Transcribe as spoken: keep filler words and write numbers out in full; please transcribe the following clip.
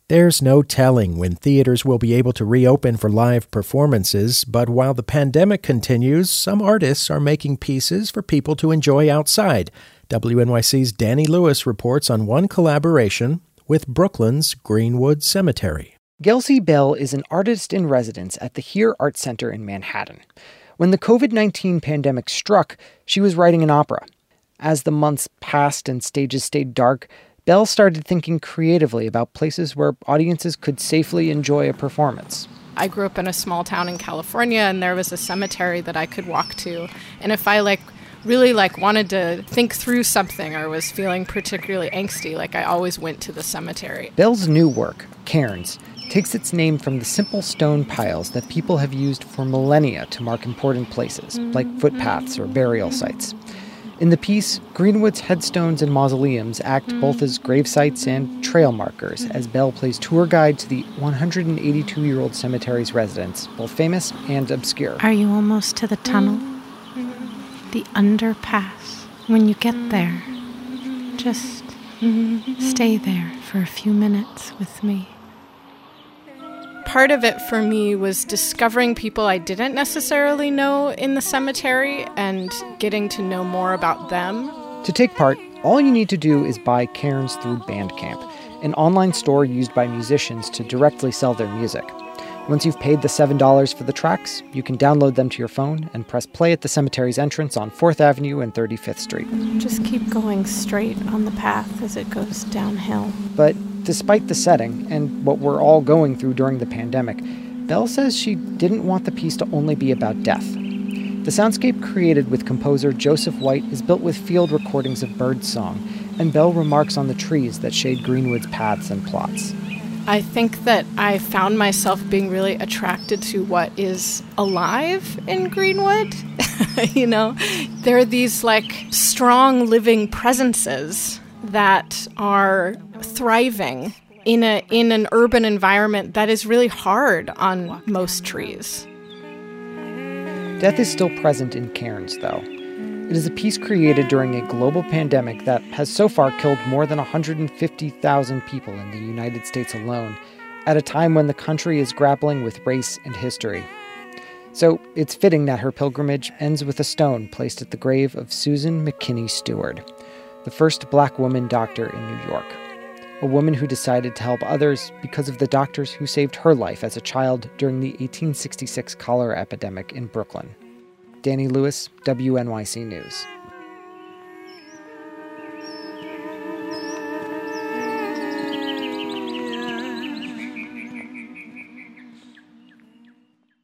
There's no telling when theaters will be able to reopen for live performances, but while the pandemic continues, some artists are making pieces for people to enjoy outside. W N Y C's Danny Lewis reports on one collaboration with Brooklyn's Greenwood Cemetery. Gelsey Bell is an artist in residence at the Here Art Center in Manhattan. When the covid nineteen pandemic struck, she was writing an opera. As the months passed and stages stayed dark, Bell started thinking creatively about places where audiences could safely enjoy a performance. I grew up in a small town in California, and there was a cemetery that I could walk to. And if I like really like wanted to think through something or was feeling particularly angsty, like I always went to the cemetery. Bell's new work, Cairns, takes its name from the simple stone piles that people have used for millennia to mark important places, like footpaths or burial sites. In the piece, Greenwood's headstones and mausoleums act both as grave sites and trail markers as Bell plays tour guide to the one hundred eighty-two-year-old cemetery's residents, both famous and obscure. Are you almost to the tunnel? The underpass? When you get there, just stay there for a few minutes with me. Part of it for me was discovering people I didn't necessarily know in the cemetery and getting to know more about them. To take part, all you need to do is buy Cairns through Bandcamp, an online store used by musicians to directly sell their music. Once you've paid the seven dollars for the tracks, you can download them to your phone and press play at the cemetery's entrance on fourth Avenue and thirty-fifth Street. Just keep going straight on the path as it goes downhill. But despite the setting and what we're all going through during the pandemic, Bell says she didn't want the piece to only be about death. The soundscape created with composer Joseph White is built with field recordings of birdsong, and Bell remarks on the trees that shade Greenwood's paths and plots. I think that I found myself being really attracted to what is alive in Greenwood. You know, there are these like strong living presences that are thriving in a in an urban environment that is really hard on most trees. Death is still present in Cairns, though. It is a piece created during a global pandemic that has so far killed more than one hundred fifty thousand people in the United States alone, at a time when the country is grappling with race and history. So it's fitting that her pilgrimage ends with a stone placed at the grave of Susan McKinney Stewart, the first black woman doctor in New York. A woman who decided to help others because of the doctors who saved her life as a child during the eighteen sixty-six cholera epidemic in Brooklyn. Danny Lewis, W N Y C News.